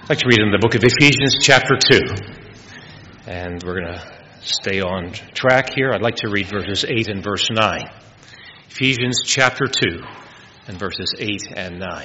I'd like to read in the book of Ephesians chapter 2, and we're going to stay on track here. I'd like to read verses 8 and verse 9. Ephesians chapter 2 and verses 8 and 9.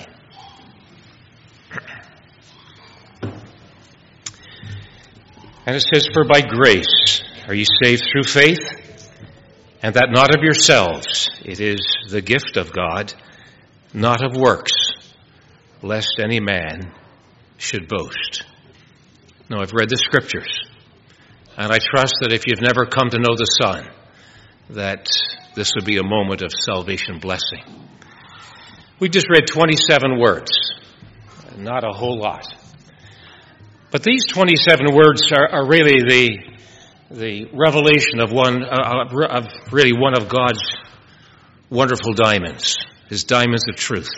And it says, "For by grace are you saved through faith, and that not of yourselves. It is the gift of God, not of works, lest any man should boast." Now, I've read the scriptures, and I trust that if you've never come to know the Son, that this would be a moment of salvation blessing. We just read 27 words, not a whole lot. But these 27 words are really the revelation of one of God's wonderful diamonds, his diamonds of truth.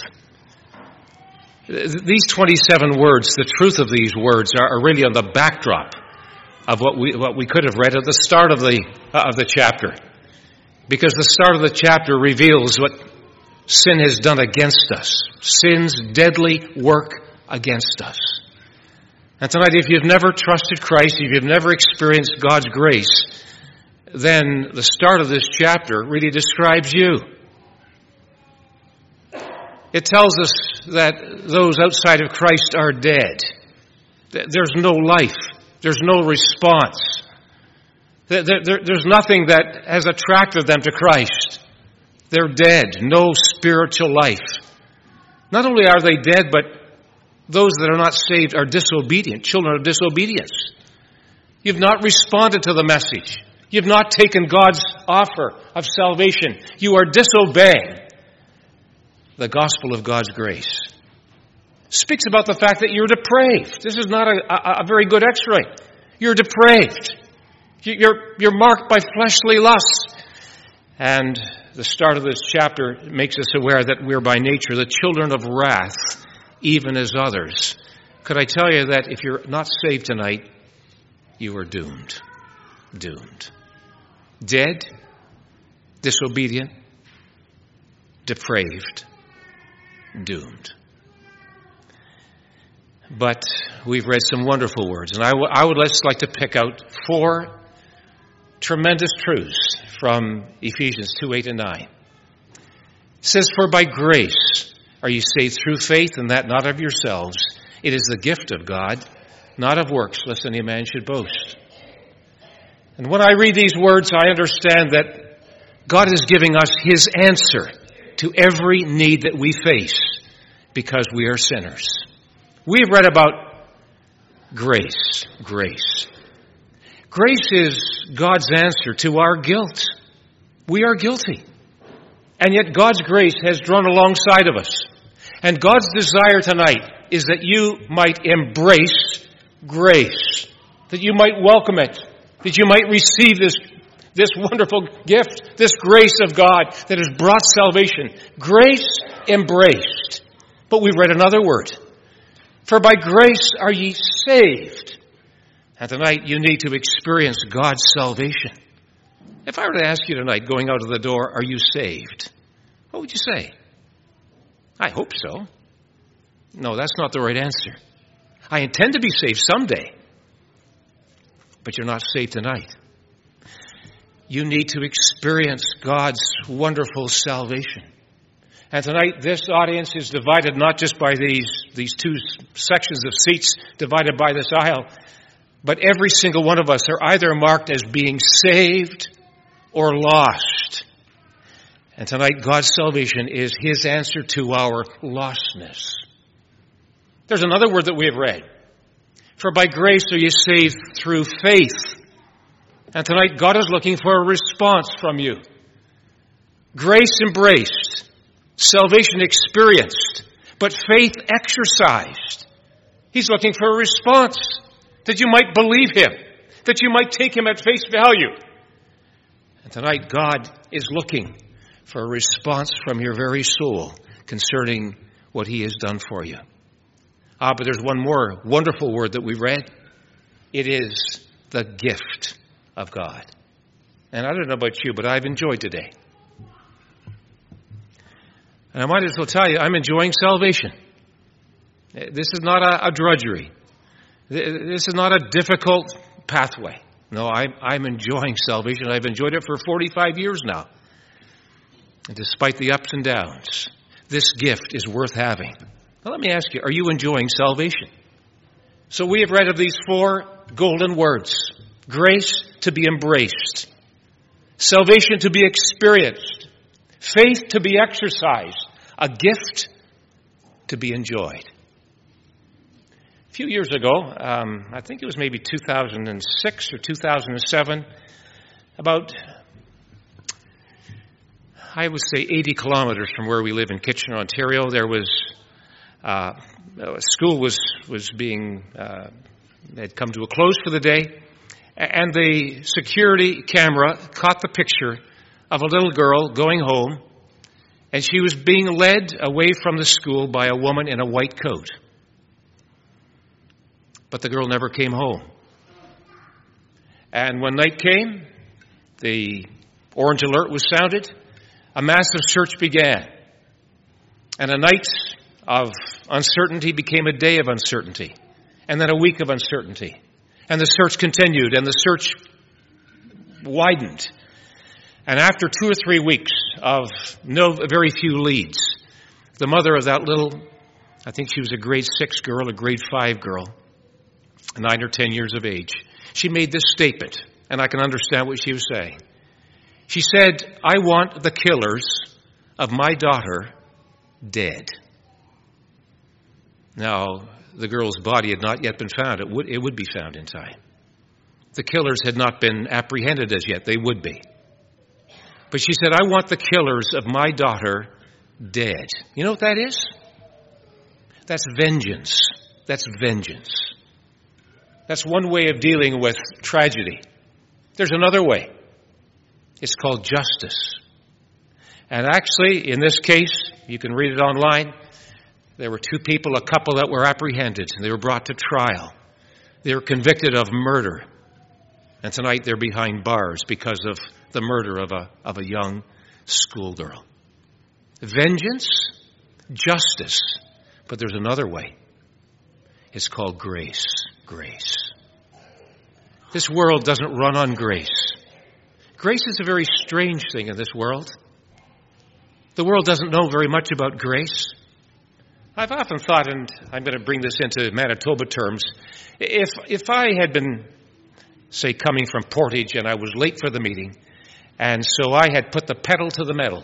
These 27 words, the truth of these words are really on the backdrop of what we could have read at the start of the chapter. Because the start of the chapter reveals what sin has done against us. Sin's deadly work against us. And tonight, if you've never trusted Christ, if you've never experienced God's grace, then the start of this chapter really describes you. It tells us that those outside of Christ are dead. There's no life. There's no response. There's nothing that has attracted them to Christ. They're dead. No spiritual life. Not only are they dead, but those that are not saved are disobedient, children of disobedience. You've not responded to the message. You've not taken God's offer of salvation. You are disobeying the gospel of God's grace. Speaks about the fact that you're depraved. This is not a very good x-ray. You're depraved. You're marked by fleshly lusts. And the start of this chapter makes us aware that we're by nature the children of wrath, even as others. Could I tell you that if you're not saved tonight, you are doomed. Doomed. Dead, disobedient, depraved, doomed. But we've read some wonderful words, and I would just like to pick out 4 tremendous truths from Ephesians 2, 8 and 9. It says, "For by grace are you saved through faith, and that not of yourselves. It is the gift of God, not of works, lest any man should boast." And when I read these words, I understand that God is giving us his answer to every need that we face because we are sinners. We've read about grace. Grace. Grace is God's answer to our guilt. We are guilty. And yet God's grace has drawn alongside of us. And God's desire tonight is that you might embrace grace, that you might welcome it, that you might receive this wonderful gift, this grace of God that has brought salvation. Grace embraced. But we read another word. "For by grace are ye saved." And tonight you need to experience God's salvation. If I were to ask you tonight, going out of the door, are you saved? What would you say? I hope so. No, that's not the right answer. I intend to be saved someday. But you're not saved tonight. You need to experience God's wonderful salvation. And tonight, this audience is divided not just by these 2 sections of seats divided by this aisle, but every single one of us are either marked as being saved or lost. And tonight, God's salvation is his answer to our lostness. There's another word that we have read. "For by grace are you saved through faith." And tonight, God is looking for a response from you. Grace embraced. Salvation experienced, but faith exercised. He's looking for a response, that you might believe him, that you might take him at face value. And tonight, God is looking for a response from your very soul concerning what he has done for you. But there's one more wonderful word that we read. It is the gift of God. And I don't know about you, but I've enjoyed today. And I might as well tell you, I'm enjoying salvation. This is not a drudgery. This is not a difficult pathway. No, I'm enjoying salvation. I've enjoyed it for 45 years now. And despite the ups and downs, this gift is worth having. Now let me ask you, are you enjoying salvation? So we have read of these 4 golden words. Grace to be embraced. Salvation to be experienced. Faith to be exercised. A gift to be enjoyed. A few years ago, I think it was maybe 2006 or 2007, about, I would say 80 kilometers from where we live in Kitchener, Ontario, there was a school was being had come to a close for the day, and the security camera caught the picture of a little girl going home, and she was being led away from the school by a woman in a white coat. But the girl never came home. And when night came, the orange alert was sounded, a massive search began. And a night of uncertainty became a day of uncertainty, and then a week of uncertainty. And the search continued, and the search widened. And after 2 or 3 weeks of very few leads, the mother of that little, I think she was a grade 6 girl, a grade 5 girl, 9 or 10 years of age, she made this statement, and I can understand what she was saying. She said, "I want the killers of my daughter dead." Now, the girl's body had not yet been found. It would be found in time. The killers had not been apprehended as yet. They would be. But she said, "I want the killers of my daughter dead." You know what that is? That's vengeance. That's vengeance. That's one way of dealing with tragedy. There's another way. It's called justice. And actually, in this case, you can read it online, there were 2 people, a couple that were apprehended, and they were brought to trial. They were convicted of murder. And tonight they're behind bars because of the murder of a young schoolgirl. Vengeance, justice. But there's another way. It's called grace. Grace. This world doesn't run on grace. Grace is a very strange thing in this world. The world doesn't know very much about grace. I've often thought, and I'm going to bring this into Manitoba terms, if I had been, say, coming from Portage and I was late for the meeting, and so I had put the pedal to the metal,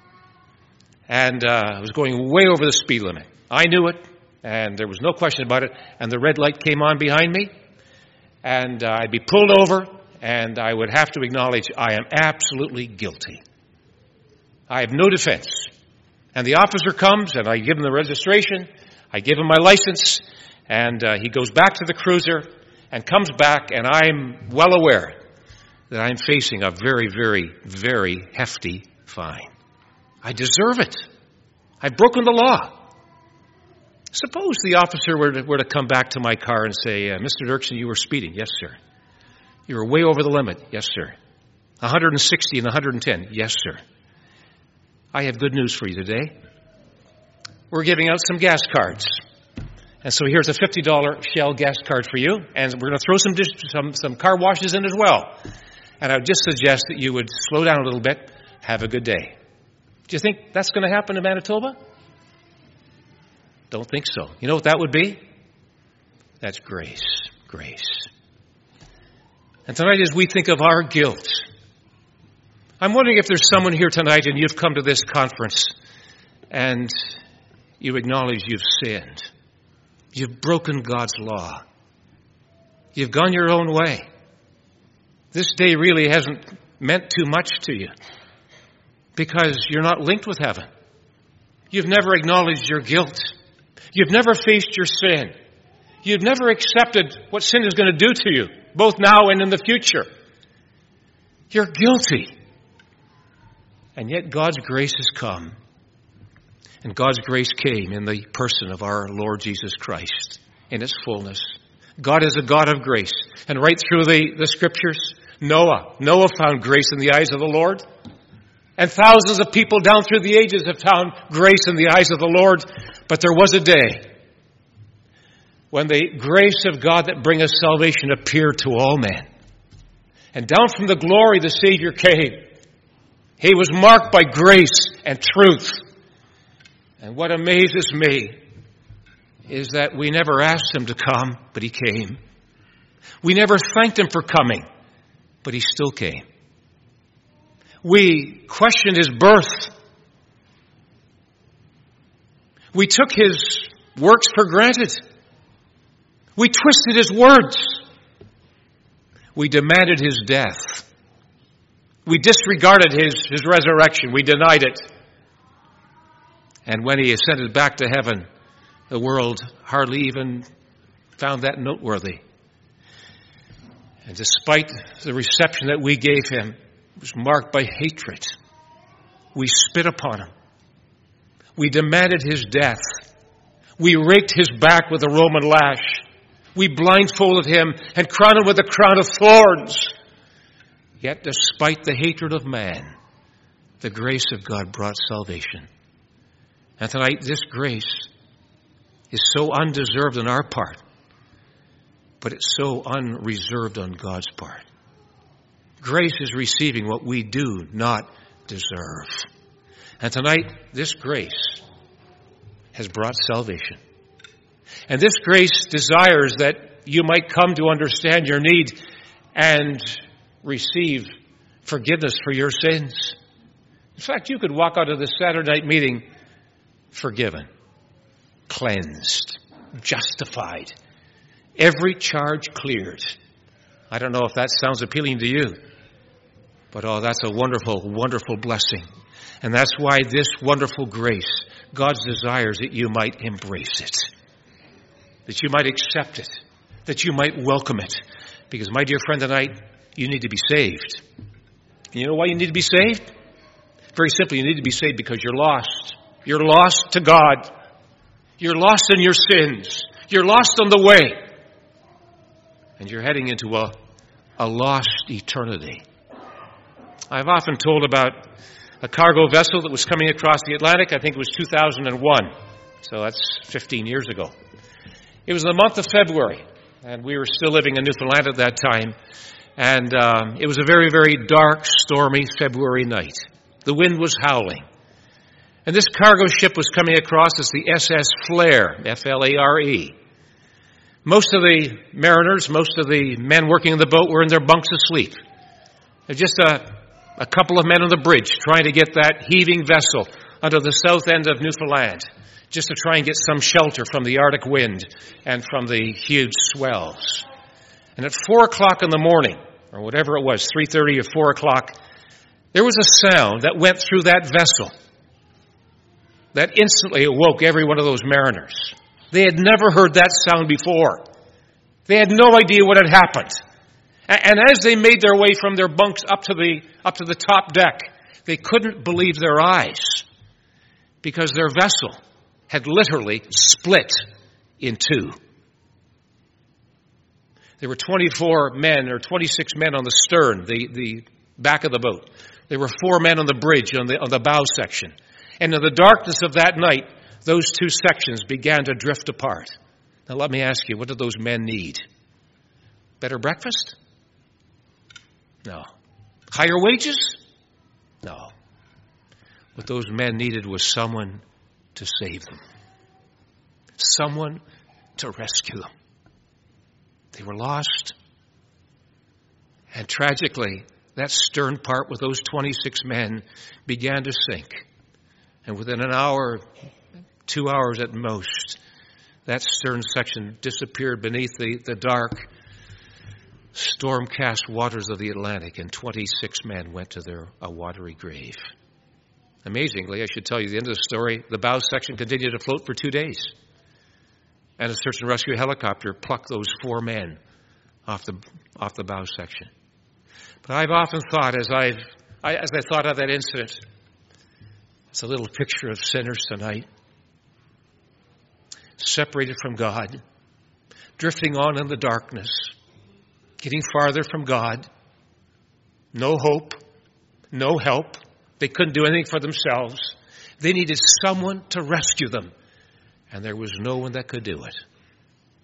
and I was going way over the speed limit. I knew it, and there was no question about it, and the red light came on behind me, and I'd be pulled over, and I would have to acknowledge I am absolutely guilty. I have no defense. And the officer comes, and I give him the registration, I give him my license, and he goes back to the cruiser and comes back, and I'm well aware that I'm facing a very, very, very hefty fine. I deserve it. I've broken the law. Suppose the officer were to come back to my car and say, "Mr. Dirksen, you were speeding." "Yes, sir." "You were way over the limit." "Yes, sir." 160 and 110. "Yes, sir." I have good news for you today. We're giving out some gas cards. And so here's a $50 Shell gas card for you. And we're going to throw some car washes in as well. And I would just suggest that you would slow down a little bit. Have a good day. Do you think that's going to happen in Manitoba? Don't think so. You know what that would be? That's grace. Grace. And tonight, as we think of our guilt, I'm wondering if there's someone here tonight and you've come to this conference and you acknowledge you've sinned. You've broken God's law. You've gone your own way. This day really hasn't meant too much to you because you're not linked with heaven. You've never acknowledged your guilt. You've never faced your sin. You've never accepted what sin is going to do to you, both now and in the future. You're guilty. And yet God's grace has come. And God's grace came in the person of our Lord Jesus Christ in its fullness. God is a God of grace. And right through the scriptures, Noah found grace in the eyes of the Lord. And thousands of people down through the ages have found grace in the eyes of the Lord. But there was a day when the grace of God that bringeth salvation appeared to all men. And down from the glory the Savior came. He was marked by grace and truth. And what amazes me is that we never asked him to come, but he came. We never thanked him for coming, but he still came. We questioned his birth. We took his works for granted. We twisted his words. We demanded his death. We disregarded his resurrection. We denied it. And when he ascended back to heaven, the world hardly even found that noteworthy. And despite the reception that we gave him, it was marked by hatred. We spit upon him. We demanded his death. We raked his back with a Roman lash. We blindfolded him and crowned him with a crown of thorns. Yet despite the hatred of man, the grace of God brought salvation. And tonight, this grace is so undeserved on our part, but it's so unreserved on God's part. Grace is receiving what we do not deserve. And tonight, this grace has brought salvation. And this grace desires that you might come to understand your need and receive forgiveness for your sins. In fact, you could walk out of this Saturday night meeting forgiven, cleansed, justified, every charge cleared. I don't know if that sounds appealing to you, but that's a wonderful, wonderful blessing. And that's why this wonderful grace, God's desires that you might embrace it, that you might accept it, that you might welcome it. Because, my dear friend, tonight, you need to be saved. And you know why you need to be saved? Very simply, you need to be saved because you're lost. You're lost to God. You're lost in your sins. You're lost on the way. And you're heading into a lost eternity. I've often told about a cargo vessel that was coming across the Atlantic. I think it was 2001. So that's 15 years ago. It was in the month of February. And we were still living in Newfoundland at that time. And it was a very, very dark, stormy February night. The wind was howling. And this cargo ship was coming across as the SS Flare, F-L-A-R-E. Most of the mariners, most of the men working in the boat were in their bunks asleep. There's just a couple of men on the bridge trying to get that heaving vessel under the south end of Newfoundland, just to try and get some shelter from the Arctic wind and from the huge swells. And at 4 o'clock in the morning, or whatever it was, 3:30 or 4 o'clock, there was a sound that went through that vessel that instantly awoke every one of those mariners. They had never heard that sound before. They had no idea what had happened. And as they made their way from their bunks up to the top deck, they couldn't believe their eyes, because their vessel had literally split in two. There were 24 men or 26 men on the stern, the back of the boat. There were 4 men on the bridge on the bow section. And in the darkness of that night, those two sections began to drift apart. Now let me ask you, what did those men need? Better breakfast? No. Higher wages? No. What those men needed was someone to save them. Someone to rescue them. They were lost. And tragically, that stern part with those 26 men began to sink. And within an hour, 2 hours at most, that stern section disappeared beneath the dark, storm-cast waters of the Atlantic, and 26 men went to a watery grave. Amazingly, I should tell you the end of the story, the bow section continued to float for 2 days. And a search and rescue helicopter plucked those 4 men off the bow section. But I've often thought, as I thought of that incident, it's a little picture of sinners tonight, separated from God, drifting on in the darkness, getting farther from God, no hope, no help. They couldn't do anything for themselves. They needed someone to rescue them, and there was no one that could do it.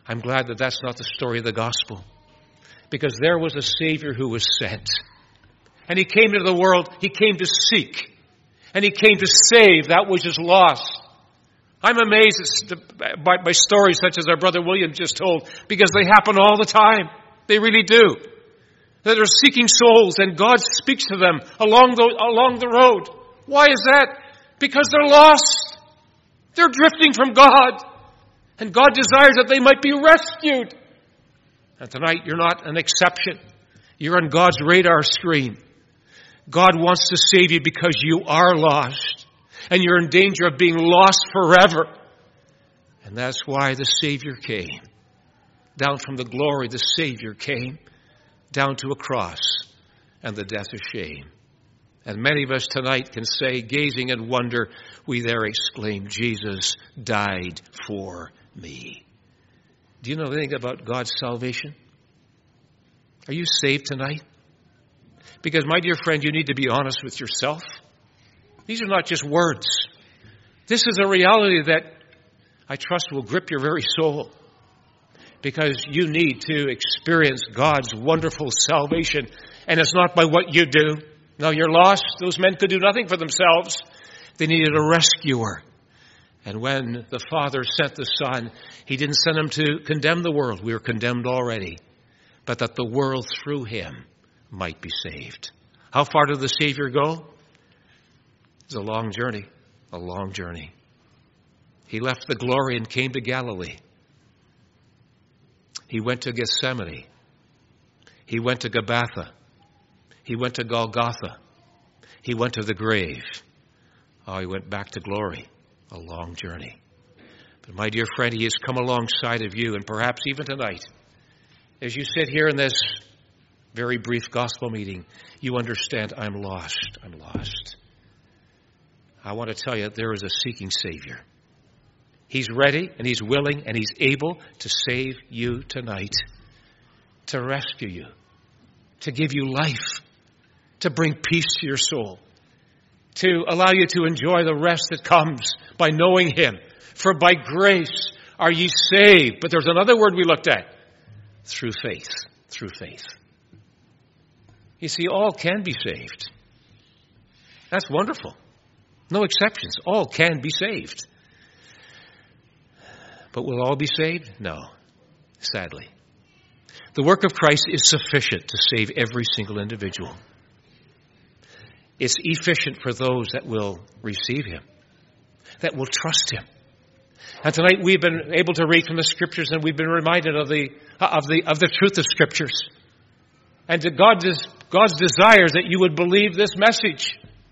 I'm glad that that's not the story of the gospel, because there was a Savior who was sent. And he came into the world, he came to seek, and he came to save that which is lost. I'm amazed by stories such as our brother William just told, because they happen all the time. They really do. That they're seeking souls, and God speaks to them along the road. Why is that? Because they're lost. They're drifting from God. And God desires that they might be rescued. And tonight, you're not an exception. You're on God's radar screen. God wants to save you because you are lost. And you're in danger of being lost forever. And that's why the Savior came. Down from the glory, the Savior came. Down to a cross and the death of shame. And many of us tonight can say, gazing in wonder, we there exclaim, Jesus died for me. Do you know anything about God's salvation? Are you saved tonight? Because, my dear friend, you need to be honest with yourself. These are not just words. This is a reality that I trust will grip your very soul. Because you need to experience God's wonderful salvation. And it's not by what you do. No, you're lost. Those men could do nothing for themselves. They needed a rescuer. And when the Father sent the Son, He didn't send Him to condemn the world. We were condemned already. But that the world through Him might be saved. How far did the Savior go? It's a long journey. A long journey. He left the glory and came to Galilee. He went to Gethsemane. He went to Gabbatha. He went to Golgotha. He went to the grave. Oh, he went back to glory. A long journey. But my dear friend, He has come alongside of you, and perhaps even tonight, as you sit here in this very brief gospel meeting, you understand, I'm lost. I'm lost. I want to tell you, there is a seeking Savior. He's ready and He's willing and He's able to save you tonight, to rescue you, to give you life, to bring peace to your soul, to allow you to enjoy the rest that comes by knowing Him. For by grace are ye saved. But there's another word we looked at. Through faith. Through faith. You see, all can be saved. That's wonderful. No exceptions. All can be saved. But will all be saved? No, sadly. The work of Christ is sufficient to save every single individual. It's efficient for those that will receive Him, that will trust Him. And tonight we've been able to read from the Scriptures, and we've been reminded of the truth of Scriptures. And that God's desires that you would believe this message,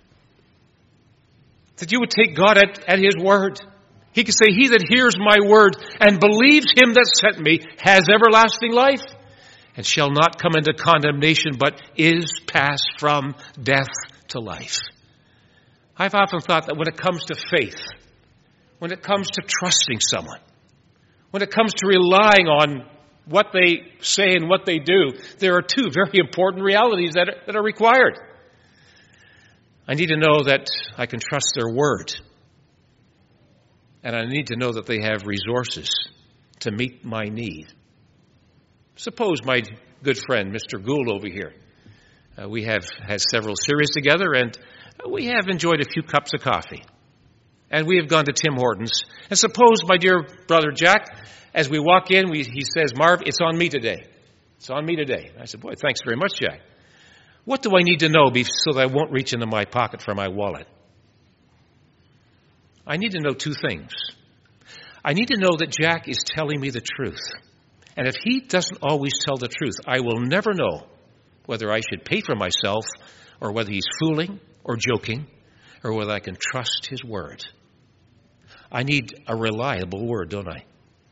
that you would take God at His word. He could say, he that hears my word and believes Him that sent me has everlasting life and shall not come into condemnation, but is passed from death to life. I've often thought that when it comes to faith, when it comes to trusting someone, when it comes to relying on what they say and what they do, there are two very important realities that are required. I need to know that I can trust their word. And I need to know that they have resources to meet my need. Suppose my good friend, Mr. Gould over here, we have had several series together, and we have enjoyed a few cups of coffee. And we have gone to Tim Hortons. And suppose my dear brother Jack, as we walk in, he says, Marv, it's on me today. It's on me today. I said, boy, thanks very much, Jack. What do I need to know so that I won't reach into my pocket for my wallet? I need to know two things. I need to know that Jack is telling me the truth. And if he doesn't always tell the truth, I will never know whether I should pay for myself or whether he's fooling or joking or whether I can trust his word. I need a reliable word, don't I?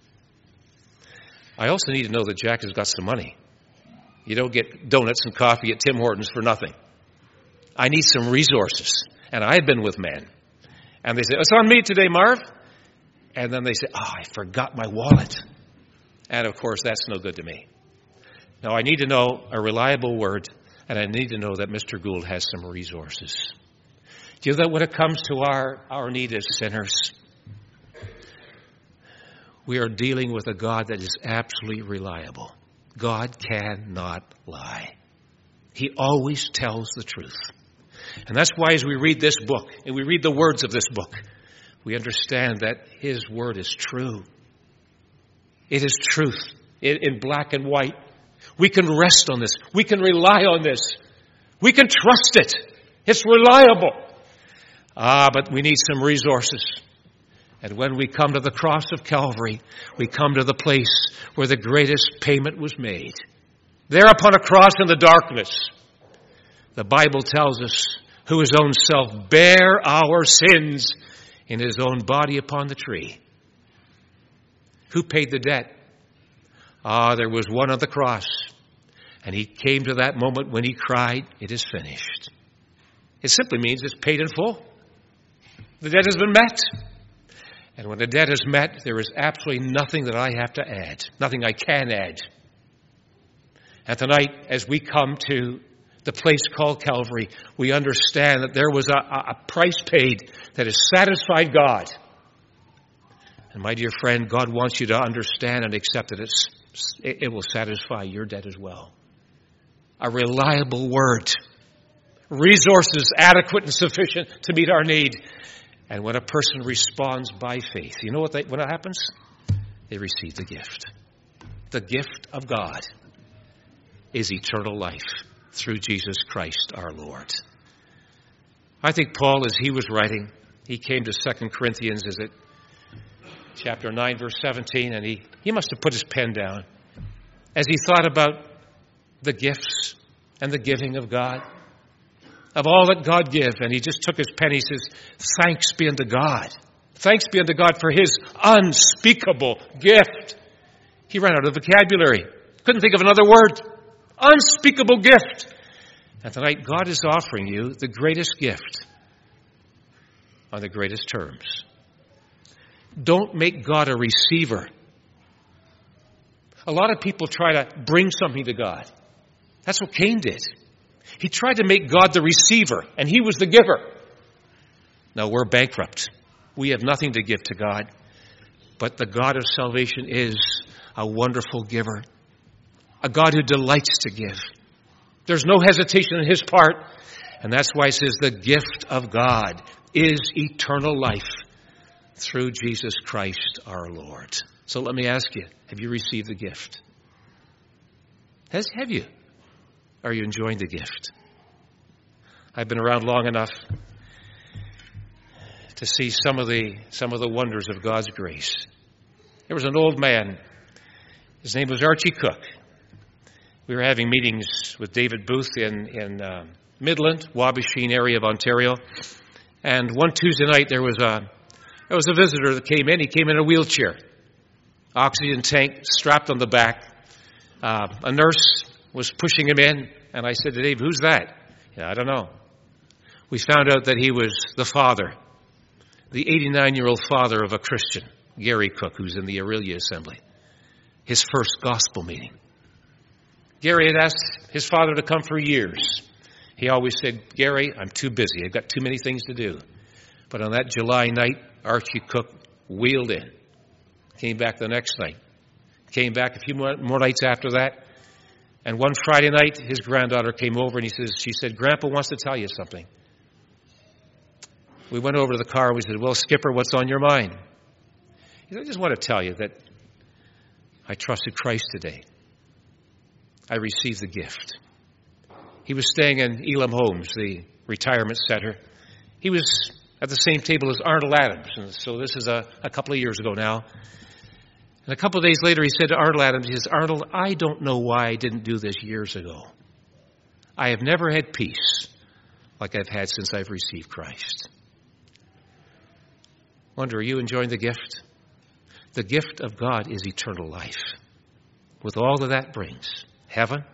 I also need to know that Jack has got some money. You don't get donuts and coffee at Tim Hortons for nothing. I need some resources. And I've been with men. And they say, it's on me today, Marv. And then they say, I forgot my wallet. And of course, that's no good to me. Now, I need to know a reliable word, and I need to know that Mr. Gould has some resources. Do you know that when it comes to our need as sinners, we are dealing with a God that is absolutely reliable. God cannot lie. He always tells the truth. And that's why as we read this book, and we read the words of this book, we understand that His word is true. It is truth in black and white. We can rest on this. We can rely on this. We can trust it. It's reliable. But we need some resources. And when we come to the cross of Calvary, we come to the place where the greatest payment was made. There upon a cross in the darkness, the Bible tells us, who His own self bare our sins in His own body upon the tree. Who paid the debt? There was one on the cross. And He came to that moment when He cried, "It is finished." It simply means it's paid in full. The debt has been met. And when the debt is met, there is absolutely nothing that I have to add. Nothing I can add. And tonight, as we come to the place called Calvary, we understand that there was a price paid that has satisfied God. And my dear friend, God wants you to understand and accept that it will satisfy your debt as well. A reliable word. Resources adequate and sufficient to meet our need. And when a person responds by faith, you know what happens? They receive the gift. The gift of God is eternal life through Jesus Christ our Lord. I think Paul, as he was writing, he came to 2 Corinthians, is it chapter 9, verse 17, and he must have put his pen down as he thought about the gifts and the giving of God, of all that God gives. And he just took his pen, he says, "Thanks be unto God. Thanks be unto God for His unspeakable gift." He ran out of vocabulary. Couldn't think of another word. Unspeakable gift. And tonight, God is offering you the greatest gift on the greatest terms. Don't make God a receiver. A lot of people try to bring something to God. That's what Cain did. He tried to make God the receiver, and he was the giver. Now, we're bankrupt. We have nothing to give to God. But the God of salvation is a wonderful giver. A God who delights to give. There's no hesitation on His part. And that's why it says the gift of God is eternal life through Jesus Christ our Lord. So let me ask you, have you received the gift? Have you? Are you enjoying the gift? I've been around long enough to see some of the wonders of God's grace. There was an old man. His name was Archie Cook. We were having meetings with David Booth in Midland, Wabasheen area of Ontario. And one Tuesday night there was a visitor that came in. He came in a wheelchair, oxygen tank strapped on the back. A nurse was pushing him in, and I said to Dave, "Who's that?" "Yeah, I don't know." We found out that he was the father, the 89-year-old father of a Christian, Gary Cook, who's in the Aurelia Assembly. His first gospel meeting. Gary had asked his father to come for years. He always said, "Gary, I'm too busy. I've got too many things to do." But on that July night, Archie Cook wheeled in. Came back the next night. Came back a few more nights after that. And one Friday night, his granddaughter came over and she said, "Grandpa wants to tell you something." We went over to the car and we said, "Well, Skipper, what's on your mind?" He said, "I just want to tell you that I trusted Christ today. I received the gift." He was staying in Elam Homes, the retirement center. He was at the same table as Arnold Adams. And so this is a couple of years ago now. And a couple of days later, he said to Arnold Adams, he says, "Arnold, I don't know why I didn't do this years ago. I have never had peace like I've had since I've received Christ." Wonder, are you enjoying the gift? The gift of God is eternal life. With all that brings. Heaven,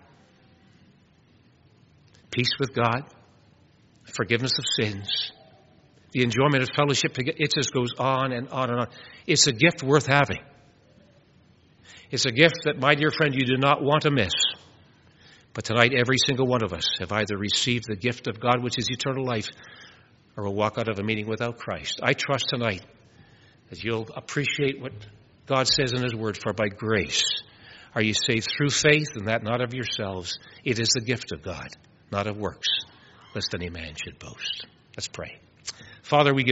peace with God, forgiveness of sins, the enjoyment of fellowship. It just goes on and on and on. It's a gift worth having. It's a gift that, my dear friend, you do not want to miss. But tonight, every single one of us have either received the gift of God, which is eternal life, or will walk out of a meeting without Christ. I trust tonight that you'll appreciate what God says in his word, for by grace are you saved through faith, and that not of yourselves. It is the gift of God, not of works, lest any man should boast. Let's pray. Father, we give